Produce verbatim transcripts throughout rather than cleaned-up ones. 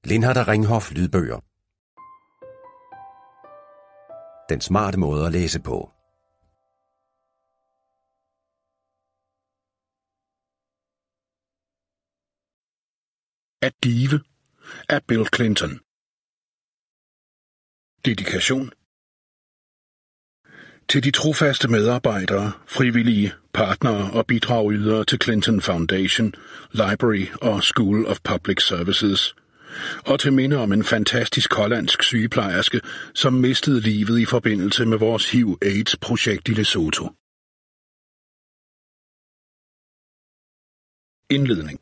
Lindhardt Ringhof lydbøger. Den smarte måde at læse på. At give af Bill Clinton. Dedikation. Til de trofaste medarbejdere, frivillige, partnere og bidragydere til Clinton Foundation, Library og School of Public Services, og til minde om en fantastisk hollandsk sygeplejerske, som mistede livet i forbindelse med vores H I V-AIDS-projekt i Lesotho. Indledning.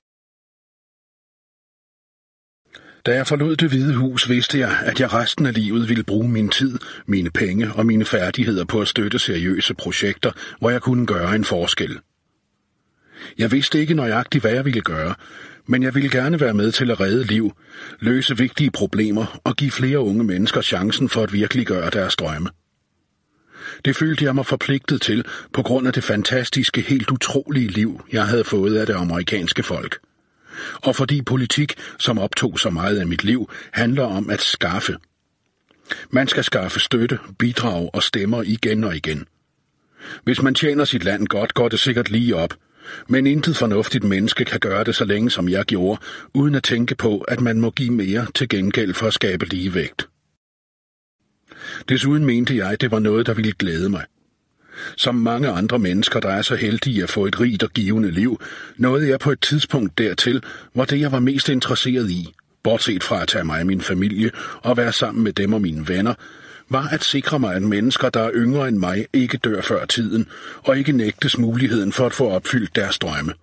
Da jeg forlod Det Hvide Hus, vidste jeg, at jeg resten af livet ville bruge min tid, mine penge og mine færdigheder på at støtte seriøse projekter, hvor jeg kunne gøre en forskel. Jeg vidste ikke nøjagtigt, hvad jeg ville gøre, men jeg ville gerne være med til at redde liv, løse vigtige problemer og give flere unge mennesker chancen for at virkeliggøre deres drømme. Det følte jeg mig forpligtet til på grund af det fantastiske, helt utrolige liv, jeg havde fået af det amerikanske folk. Og fordi politik, som optog så meget af mit liv, handler om at skaffe. Man skal skaffe støtte, bidrag og stemmer igen og igen. Hvis man tjener sit land godt, går det sikkert lige op, men intet fornuftigt menneske kan gøre det så længe som jeg gjorde, uden at tænke på, at man må give mere til gengæld for at skabe ligevægt. Desuden mente jeg, at det var noget, der ville glæde mig. Som mange andre mennesker, der er så heldige at få et rigt og givende liv, nåede jeg på et tidspunkt dertil, hvor det jeg var mest interesseret i, bortset fra at tage mig og min familie og være sammen med dem og mine venner, var at sikre mig, at mennesker, der er yngre end mig, ikke dør før tiden, og ikke nægtes muligheden for at få opfyldt deres drømme.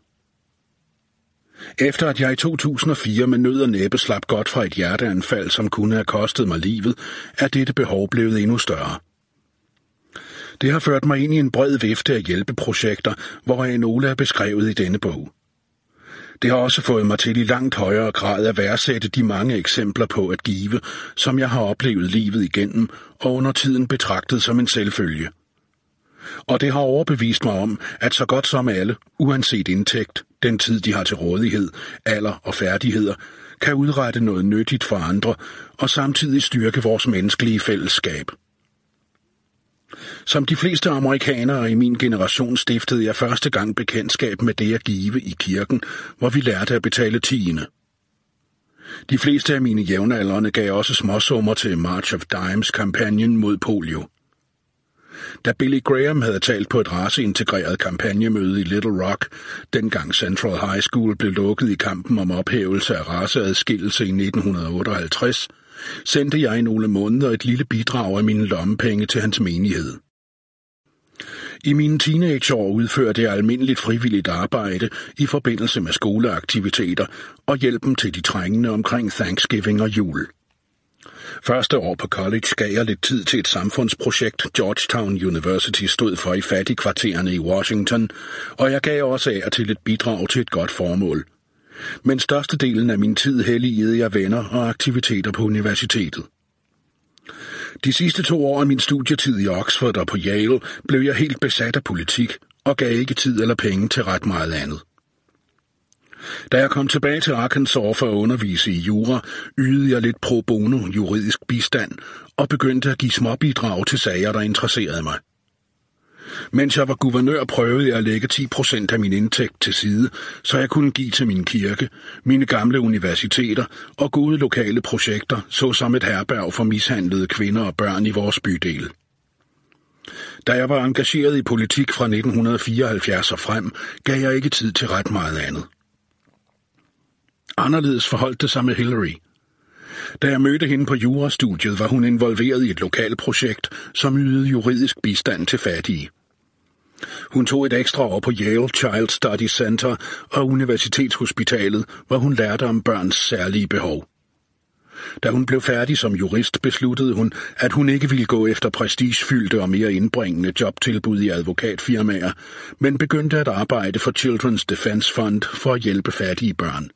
Efter at jeg i to tusind og fire med nød og næppe slap godt fra et hjerteanfald, som kunne have kostet mig livet, er dette behov blevet endnu større. Det har ført mig ind i en bred vifte af hjælpeprojekter, hvoraf nogle er beskrevet i denne bog. Det har også fået mig til i langt højere grad at værdsætte de mange eksempler på at give, som jeg har oplevet livet igennem og under tiden betragtet som en selvfølge. Og det har overbevist mig om, at så godt som alle, uanset indtægt, den tid de har til rådighed, alder og færdigheder, kan udrette noget nyttigt for andre og samtidig styrke vores menneskelige fællesskab. Som de fleste amerikanere i min generation stiftede jeg første gang bekendtskab med det at give i kirken, hvor vi lærte at betale tiende. De fleste af mine jævnaldrende gav også småsummer til March of Dimes-kampagnen mod polio. Da Billy Graham havde talt på et raceintegreret kampagnemøde i Little Rock, dengang Central High School blev lukket i kampen om ophævelse af raceadskillelse i nitten otteoghalvtreds, sendte jeg i nogle måneder et lille bidrag af mine lommepenge til hans menighed. I mine teenageår udførte jeg almindeligt frivilligt arbejde i forbindelse med skoleaktiviteter og hjælpen til de trængende omkring Thanksgiving og jul. Første år på college gav jeg lidt tid til et samfundsprojekt, Georgetown University stod for i fattigkvartererne i Washington, og jeg gav også af til et bidrag til et godt formål. Men størstedelen af min tid helligede jeg venner og aktiviteter på universitetet. De sidste to år af min studietid i Oxford og på Yale blev jeg helt besat af politik og gav ikke tid eller penge til ret meget andet. Da jeg kom tilbage til Arkansas for at undervise i jura, ydede jeg lidt pro bono juridisk bistand og begyndte at give småbidrag til sager, der interesserede mig. Mens jeg var guvernør, prøvede jeg at lægge ti procent af min indtægt til side, så jeg kunne give til min kirke, mine gamle universiteter og gode lokale projekter, såsom et herberg for mishandlede kvinder og børn i vores bydel. Da jeg var engageret i politik fra nitten fireoghalvfjerds og frem, gav jeg ikke tid til ret meget andet. Anderledes forholdt det sig med Hillary. Da jeg mødte hende på jurastudiet, var hun involveret i et lokalt projekt, som ydede juridisk bistand til fattige. Hun tog et ekstra år på Yale Child Study Center og Universitetshospitalet, hvor hun lærte om børns særlige behov. Da hun blev færdig som jurist, besluttede hun, at hun ikke ville gå efter prestigefyldte og mere indbringende jobtilbud i advokatfirmaer, men begyndte at arbejde for Children's Defense Fund for at hjælpe fattige børn.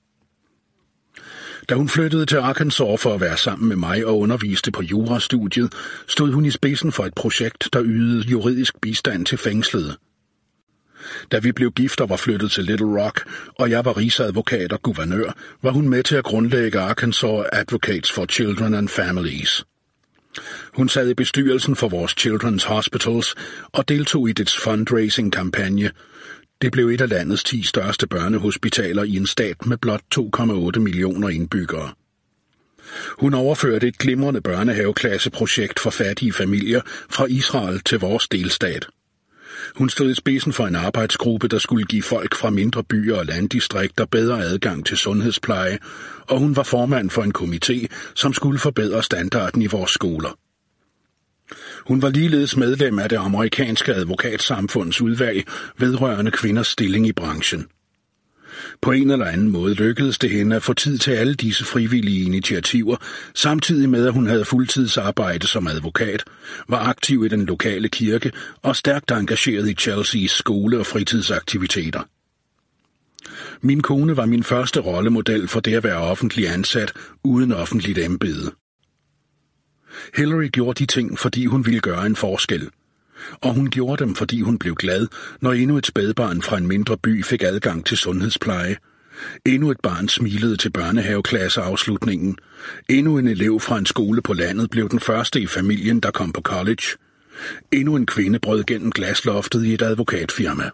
Da hun flyttede til Arkansas for at være sammen med mig og underviste på jurastudiet, stod hun i spidsen for et projekt, der ydede juridisk bistand til fængslede. Da vi blev gift og var flyttet til Little Rock, og jeg var rigsadvokat og guvernør, var hun med til at grundlægge Arkansas Advocates for Children and Families. Hun sad i bestyrelsen for vores Children's Hospitals og deltog i dets fundraising-kampagne. Det blev et af landets ti største børnehospitaler i en stat med blot to komma otte millioner indbyggere. Hun overførte et glimrende børnehaveklasseprojekt for fattige familier fra Israel til vores delstat. Hun stod i spidsen for en arbejdsgruppe, der skulle give folk fra mindre byer og landdistrikter bedre adgang til sundhedspleje, og hun var formand for en komité, som skulle forbedre standarden i vores skoler. Hun var ligeledes medlem af det amerikanske advokatsamfunds udvalg vedrørende kvinders stilling i branchen. På en eller anden måde lykkedes det hende at få tid til alle disse frivillige initiativer, samtidig med at hun havde fuldtidsarbejde som advokat, var aktiv i den lokale kirke og stærkt engageret i Chelseas skole- og fritidsaktiviteter. Min kone var min første rollemodel for det at være offentlig ansat uden offentligt embede. Hillary gjorde de ting, fordi hun ville gøre en forskel. Og hun gjorde dem, fordi hun blev glad, når endnu et spædbarn fra en mindre by fik adgang til sundhedspleje. Endnu et barn smilede til børnehaveklasseafslutningen. Endnu en elev fra en skole på landet blev den første i familien, der kom på college. Endnu en kvinde brød gennem glasloftet i et advokatfirma.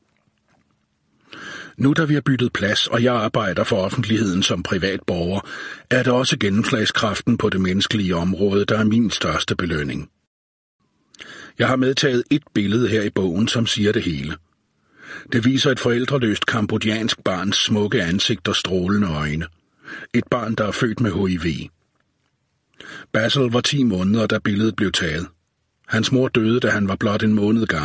Nu da vi har byttet plads, og jeg arbejder for offentligheden som privatborger, er det også gennemslagskraften på det menneskelige område, der er min største belønning. Jeg har medtaget et billede her i bogen, som siger det hele. Det viser et forældreløst kambodjansk barns smukke ansigt og strålende øjne. Et barn, der er født med H I V. Basil var ti måneder, da billedet blev taget. Hans mor døde, da han var blot en måned gammel.